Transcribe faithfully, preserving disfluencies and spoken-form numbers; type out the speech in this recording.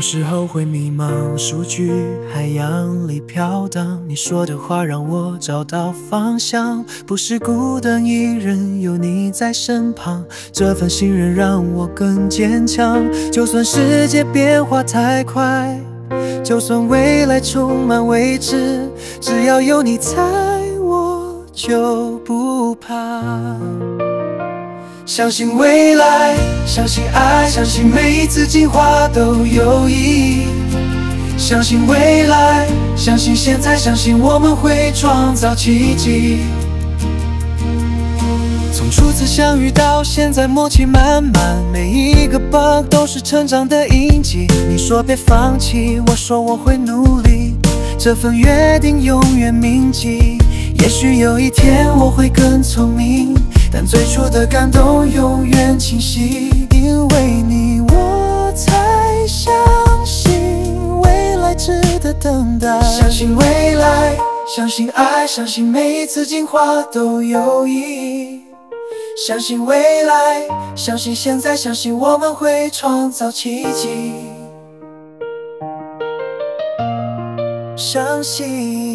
时候会迷茫，数据海洋里飘荡。你说的话让我找到方向，不是孤单一人，有你在身旁。这份信任让我更坚强。就算世界变化太快，就算未来充满未知，只要有你在，我就不怕。相信未来，相信爱，相信每一次进化都有意义。相信未来，相信现在，相信我们会创造奇迹。从初次相遇到现在默契满满，每一个 bug 都是成长的印记。你说别放弃，我说我会努力，这份约定永远铭记。也许有一天我会更聪明，但最初的感动永远清晰。因为你我才相信未来值得等待。相信未来，相信爱，相信每一次进化都有意义。相信未来，相信现在，相信我们会创造奇迹。相信